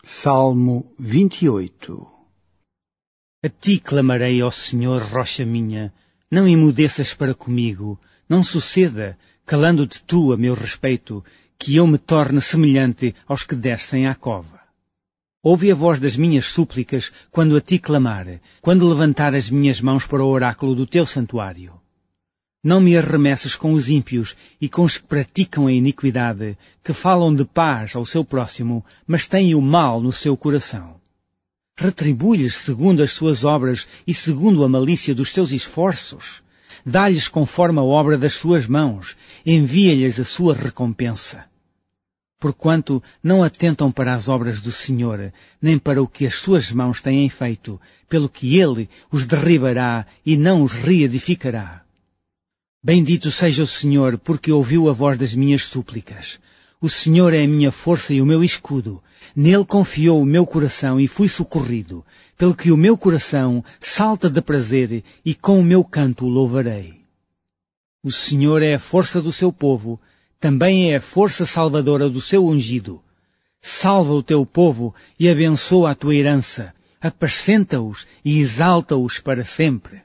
Salmo 28. A ti clamarei, ó Senhor, rocha minha, não emudeças para comigo, não suceda, calando-te tu a meu respeito, que eu me torne semelhante aos que descem à cova. Ouve a voz das minhas súplicas quando a ti clamar, quando levantar as minhas mãos para o oráculo do teu santuário. Não me arremesses com os ímpios e com os que praticam a iniquidade, que falam de paz ao seu próximo, mas têm o mal no seu coração. Retribui-lhes segundo as suas obras e segundo a malícia dos seus esforços. Dá-lhes conforme a obra das suas mãos, envia-lhes a sua recompensa. Porquanto não atentam para as obras do Senhor, nem para o que as suas mãos têm feito, pelo que Ele os derribará e não os reedificará. Bendito seja o Senhor, porque ouviu a voz das minhas súplicas. O Senhor é a minha força e o meu escudo. Nele confiou o meu coração e fui socorrido, pelo que o meu coração salta de prazer e com o meu canto o louvarei. O Senhor é a força do seu povo, também é a força salvadora do seu ungido. Salva o teu povo e abençoa a tua herança, apacenta-os e exalta-os para sempre.